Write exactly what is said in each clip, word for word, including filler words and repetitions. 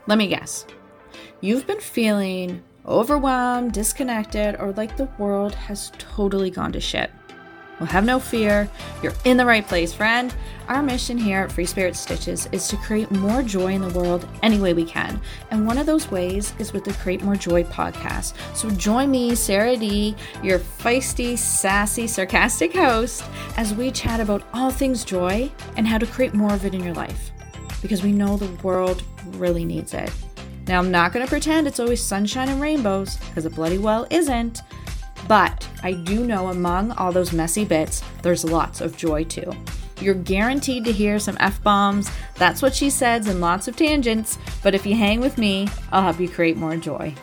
Let me guess. You've been feeling overwhelmed, disconnected, or like the world has totally gone to shit. Well, have no fear. You're in the right place, friend. Our mission here at Free Spirit Stitches is to create more joy in the world any way we can. And one of those ways is with the Create More Joy podcast. So join me, Sarah D., your feisty, sassy, sarcastic host, as we chat about all things joy and how to create more of it in your life. Because we know the world really needs it. Now, I'm not going to pretend it's always sunshine and rainbows, because it bloody well isn't. But I do know among all those messy bits, there's lots of joy too. You're guaranteed to hear some F-bombs, that's what she says, and lots of tangents. But if you hang with me, I'll help you create more joy.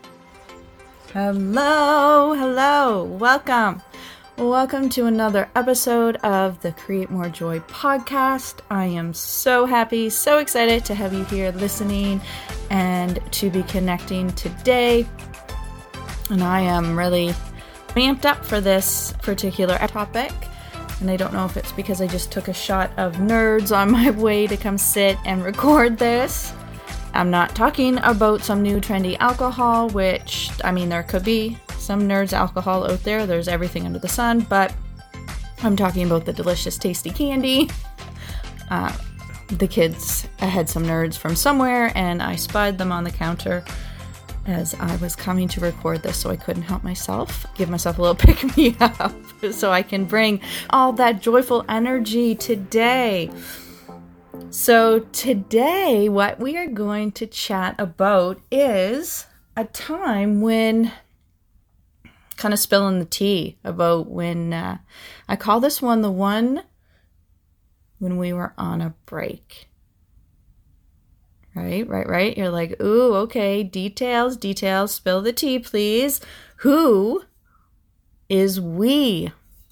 Hello, hello, welcome. Welcome to another episode of the Create More Joy podcast. I am so happy, so excited to have you here listening and to be connecting today. And I am really amped up for this particular topic. And I don't know if it's because I just took a shot of nerds on my way to come sit and record this. I'm not talking about some new trendy alcohol, which, I mean, there could be some nerds alcohol out there. There's everything under the sun, but I'm talking about the delicious, tasty candy. Uh, the kids had some nerds from somewhere, and I spied them on the counter as I was coming to record this, so I couldn't help myself. Give myself a little pick-me-up so I can bring all that joyful energy today. So today, what we are going to chat about is a time when, kind of spilling the tea about when, uh, I call this one the one when we were on a break. Right, right, right. You're like, ooh, okay, details, details, spill the tea, please. Who is we?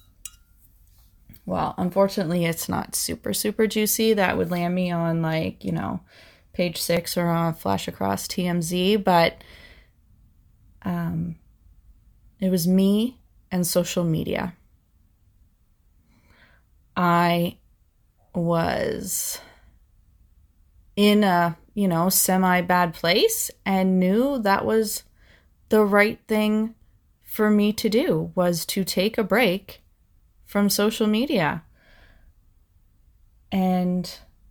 Well, unfortunately, it's not super, super juicy. That would land me on, like, you know, page six or on Flash Across T M Z, but um, it was me and social media. I was in a, you know, semi-bad place and knew that was the right thing for me to do, was to take a break from social media. And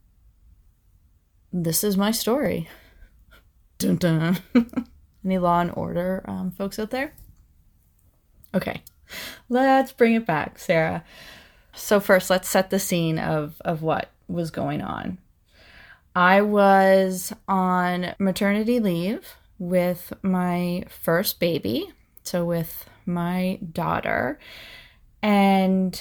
this is my story. Dun dun. Any Law and Order um, folks out there? Okay, let's bring it back, Sarah. So first, let's set the scene of, of what was going on. I was on maternity leave with my first baby, so with my daughter. And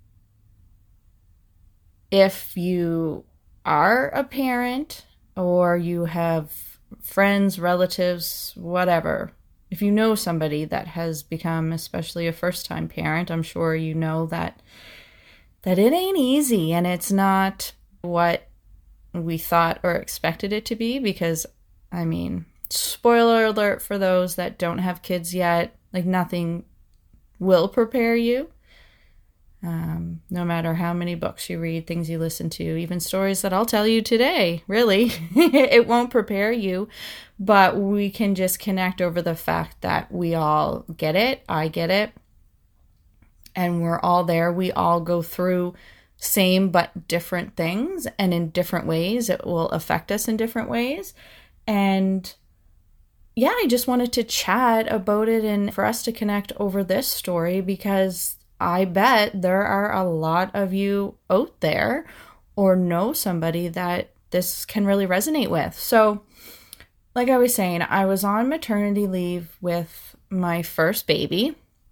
if you are a parent or you have friends, relatives, whatever, if you know somebody that has become especially a first-time parent, I'm sure you know that that it ain't easy, and it's not what we thought or expected it to be, because, I mean, spoiler alert for those that don't have kids yet, like, nothing will prepare you. Um, no matter how many books you read, things you listen to, even stories that I'll tell you today, really, it won't prepare you, but we can just connect over the fact that we all get it, I get it, and we're all there. We all go through same but different things, and in different ways. It will affect us in different ways. And yeah, I just wanted to chat about it and for us to connect over this story, because I bet there are a lot of you out there or know somebody that this can really resonate with. So like I was saying, I was on maternity leave with my first baby,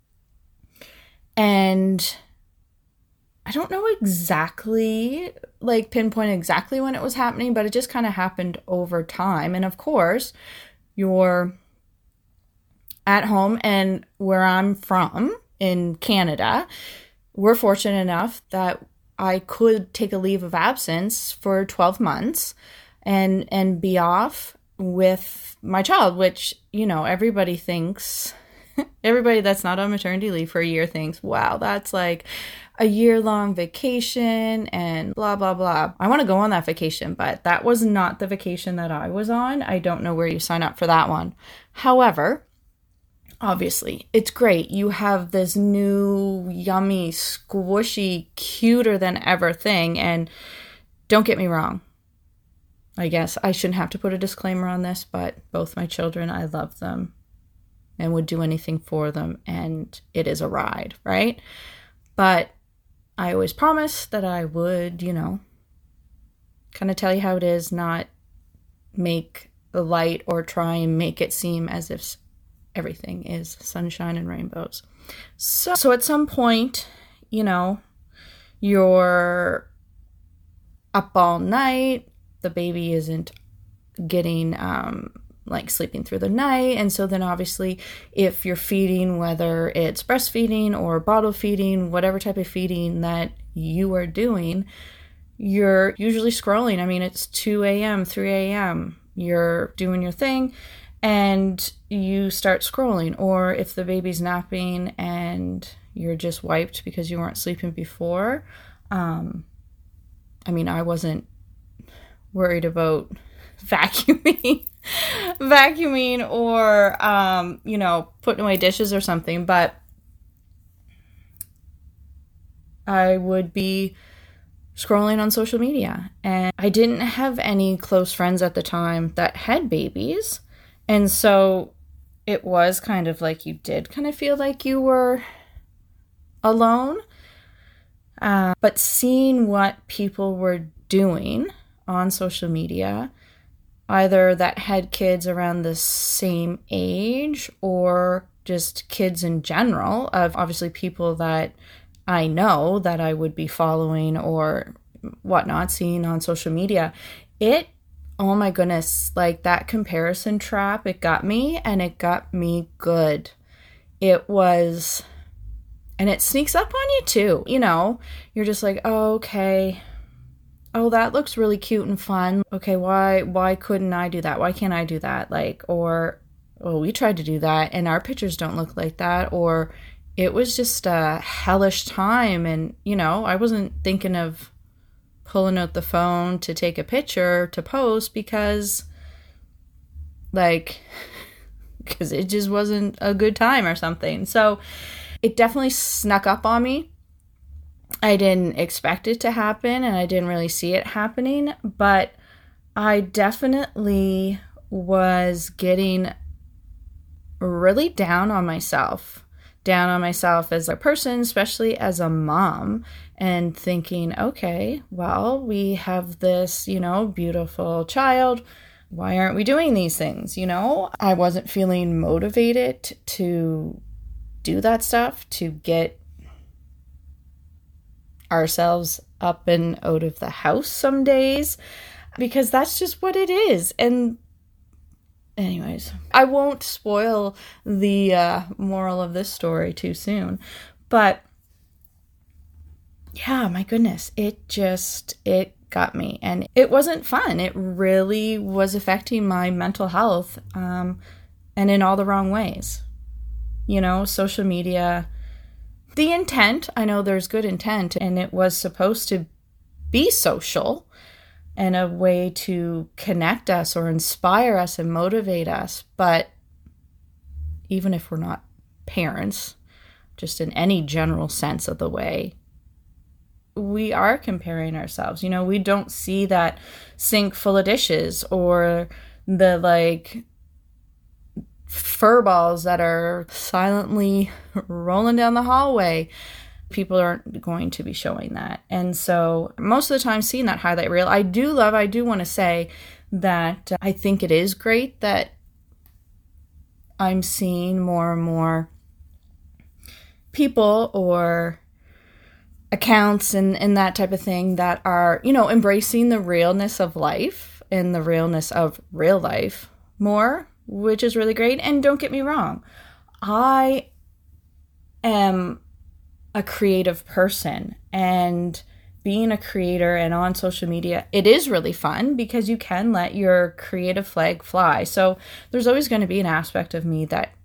and I don't know exactly, like pinpoint exactly when it was happening, but it just kind of happened over time. And of course, you're at home, and where I'm from in Canada, we're fortunate enough that I could take a leave of absence for twelve months and, and be off with my child, which, you know, everybody thinks Everybody that's not on maternity leave for a year thinks, wow, that's like a year-long vacation and blah, blah, blah. I want to go on that vacation, but that was not the vacation that I was on. I don't know where you sign up for that one. However, obviously, it's great. You have this new, yummy, squishy, cuter than ever thing. And don't get me wrong. I guess I shouldn't have to put a disclaimer on this, but both my children, I love them and would do anything for them. And it is a ride, right? But I always promised that I would, you know, kind of tell you how it is, not make the light or try and make it seem as if everything is sunshine and rainbows. So, so at some point, you know, you're up all night, the baby isn't getting, um, like sleeping through the night. And so then obviously if you're feeding, whether it's breastfeeding or bottle feeding, whatever type of feeding that you are doing, you're usually scrolling. I mean, it's two a.m., three a.m., you're doing your thing and you start scrolling. Or if the baby's napping and you're just wiped because you weren't sleeping before. Um, I mean, I wasn't worried about vacuuming, vacuuming or, um, you know, putting away dishes or something, but I would be scrolling on social media. And I didn't have any close friends at the time that had babies. And so it was kind of like you did kind of feel like you were alone. Uh, but seeing what people were doing on social media, either that had kids around the same age or just kids in general, of obviously people that I know that I would be following or whatnot, seeing on social media, it, oh my goodness, like that comparison trap, it got me, and it got me good. It was, and it sneaks up on you too, you know, you're just like, oh, okay, oh, that looks really cute and fun. Okay, why why couldn't I do that? Why can't I do that? Like, or, well, we tried to do that and our pictures don't look like that. Or it was just a hellish time. And, you know, I wasn't thinking of pulling out the phone to take a picture to post because, like, because it just wasn't a good time or something. So it definitely snuck up on me. I didn't expect it to happen and I didn't really see it happening, but I definitely was getting really down on myself, down on myself as a person, especially as a mom, and thinking, okay, well, we have this, you know, beautiful child. Why aren't we doing these things? You know, I wasn't feeling motivated to do that stuff, to get ourselves up and out of the house some days, because that's just what it is. And anyways, I won't spoil the uh, moral of this story too soon, but yeah, my goodness, it just, it got me, and it wasn't fun. It really was affecting my mental health, um, and in all the wrong ways. You know, social media, the intent, I know there's good intent, and it was supposed to be social and a way to connect us or inspire us and motivate us. But even if we're not parents, just in any general sense of the way, we are comparing ourselves. You know, we don't see that sink full of dishes or the like fur balls that are silently rolling down the hallway. People aren't going to be showing that. And so most of the time seeing that highlight reel, I do love, I do want to say that I think it is great that I'm seeing more and more people or accounts and, and that type of thing that are, you know, embracing the realness of life and the realness of real life more, which is really great. And don't get me wrong, I am a creative person, and being a creator and on social media, it is really fun because you can let your creative flag fly. So there's always going to be an aspect of me that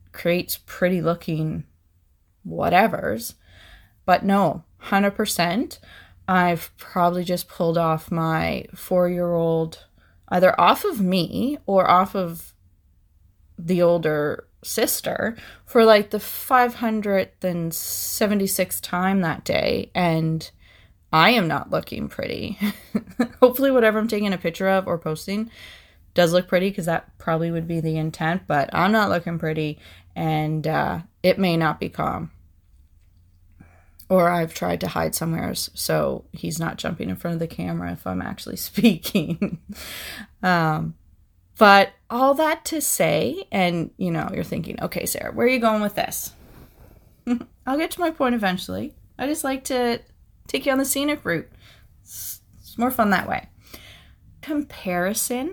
creates pretty looking whatevers. But no, one hundred percent I've probably just pulled off my four-year-old either off of me or off of the older sister for like the five hundred seventy-sixth time that day, and I am not looking pretty. Hopefully whatever I'm taking a picture of or posting does look pretty, because that probably would be the intent, but I'm not looking pretty, and uh, it may not be calm. Or I've tried to hide somewhere so he's not jumping in front of the camera if I'm actually speaking. um, but all that to say, and you know, you're thinking, okay, Sarah, where are you going with this? I'll get to my point eventually. I just like to take you on the scenic route. It's, it's more fun that way. Comparison,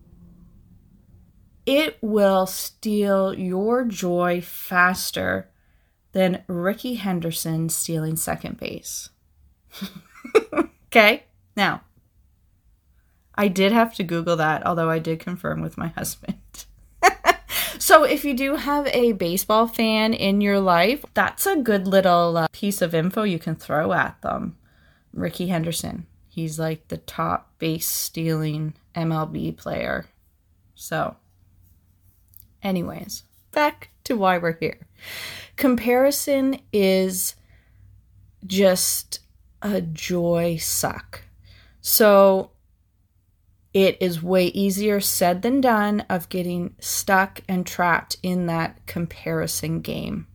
it will steal your joy faster than Rickey Henderson stealing second base. Okay? Now, I did have to Google that, although I did confirm with my husband. So if you do have a baseball fan in your life, that's a good little uh, piece of info you can throw at them. Rickey Henderson. He's like the top base stealing M L B player. So, anyways, back to why we're here. Comparison is just a joy suck. So it is way easier said than done of getting stuck and trapped in that comparison game.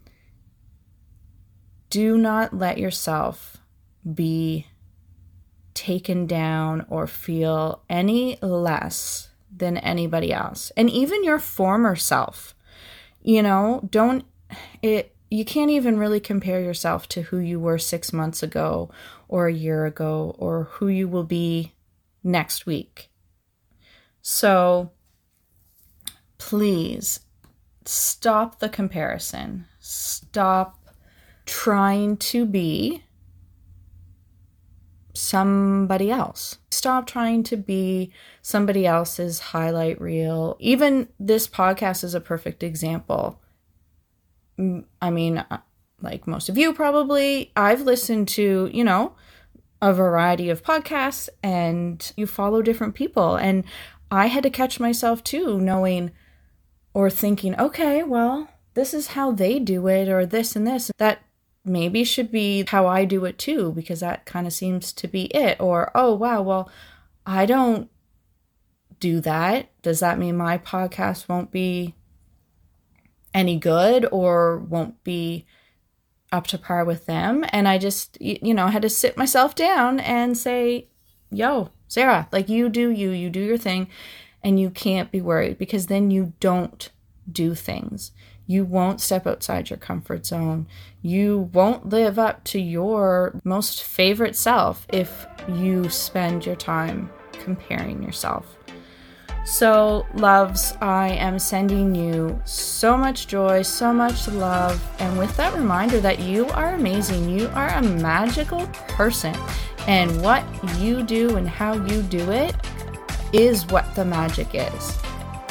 Do not let yourself be taken down or feel any less than anybody else. And even your former self. You know, don't it you can't even really compare yourself to who you were six months ago or a year ago or who you will be next week. So please stop the comparison. Stop trying to be somebody else. Stop trying to be somebody else's highlight reel. Even this podcast is a perfect example. I mean, like most of you probably, I've listened to, you know, a variety of podcasts, and you follow different people. And I had to catch myself too, knowing or thinking, okay, well, this is how they do it, or this and this. That maybe should be how I do it too, because that kind of seems to be it. Or, oh, wow, well, I don't do that. Does that mean my podcast won't be any good or won't be up to par with them? And I just, you know, had to sit myself down and say, yo, Sarah, like you do you, you do your thing, and you can't be worried, because then you don't do things. You won't step outside your comfort zone. You won't live up to your most favorite self if you spend your time comparing yourself. So, loves, I am sending you so much joy, so much love, and with that reminder that you are amazing. You are a magical person, and what you do and how you do it is what the magic is.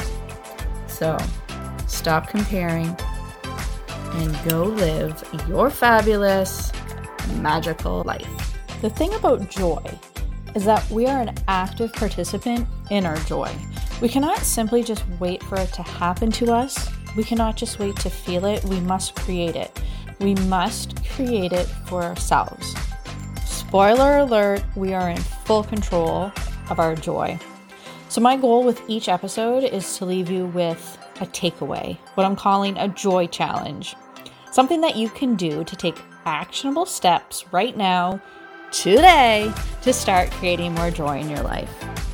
So, stop comparing and go live your fabulous, magical life. The thing about joy is that we are an active participant in our joy. We cannot simply just wait for it to happen to us. We cannot just wait to feel it. We must create it. We must create it for ourselves. Spoiler alert, we are in full control of our joy. So my goal with each episode is to leave you with a takeaway, what I'm calling a joy challenge. Something that you can do to take actionable steps right now, today, to start creating more joy in your life.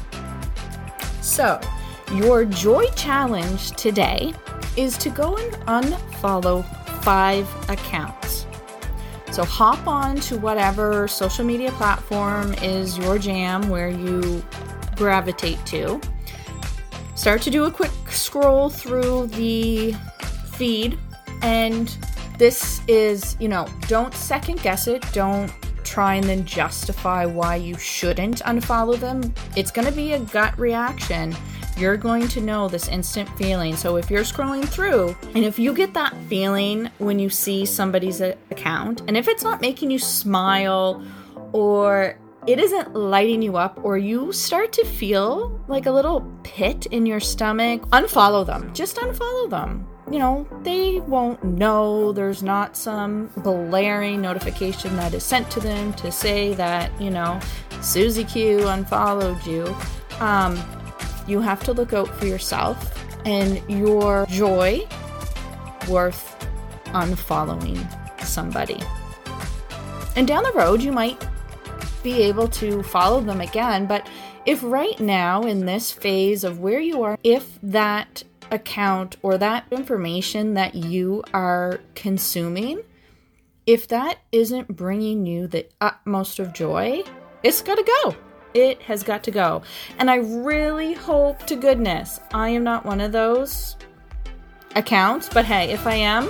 So, your joy challenge today is to go and unfollow five accounts. So hop on to whatever social media platform is your jam, where you gravitate to. Start to do a quick scroll through the feed, and this is, you know, don't second guess it. Don't try and then justify why you shouldn't unfollow them. It's going to be a gut reaction, you're going to know this instant feeling. So if you're scrolling through and if you get that feeling when you see somebody's account, and if it's not making you smile or it isn't lighting you up, or you start to feel like a little pit in your stomach, unfollow them. Just unfollow them. You know, they won't know. There's not some blaring notification that is sent to them to say that, you know, Susie Q unfollowed you. Um, you have to look out for yourself and your joy worth unfollowing somebody. And down the road, you might be able to follow them again. But if right now in this phase of where you are, if that account or that information that you are consuming, if that isn't bringing you the utmost of joy, it's got to go. It has got to go. And I really hope to goodness I am not one of those accounts. But hey, if I am,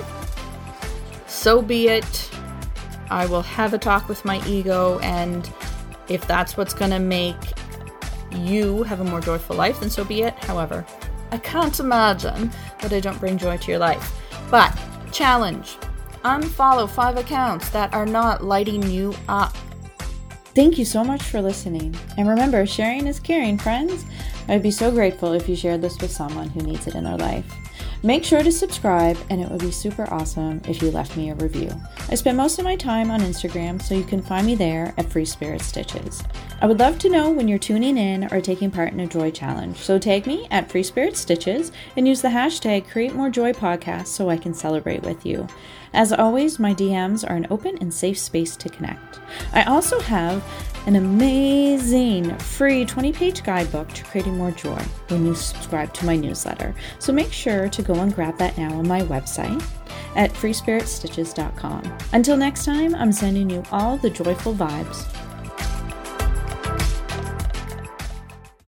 so be it. I will have a talk with my ego, and if that's what's going to make you have a more joyful life, then so be it. However, I can't imagine that I don't bring joy to your life. But challenge, unfollow five accounts that are not lighting you up. Thank you so much for listening. And remember, sharing is caring, friends. I'd be so grateful if you shared this with someone who needs it in their life. Make sure to subscribe, and it would be super awesome if you left me a review. I spend most of my time on Instagram, so you can find me there at Free Spirit Stitches. I would love to know when you're tuning in or taking part in a joy challenge, so tag me at Free Spirit Stitches and use the hashtag Create More Joy Podcast so I can celebrate with you. As always, my D Ms are an open and safe space to connect. I also have an amazing free twenty-page guidebook to creating more joy when you subscribe to my newsletter. So make sure to go and grab that now on my website at free spirit stitches dot com. Until next time, I'm sending you all the joyful vibes.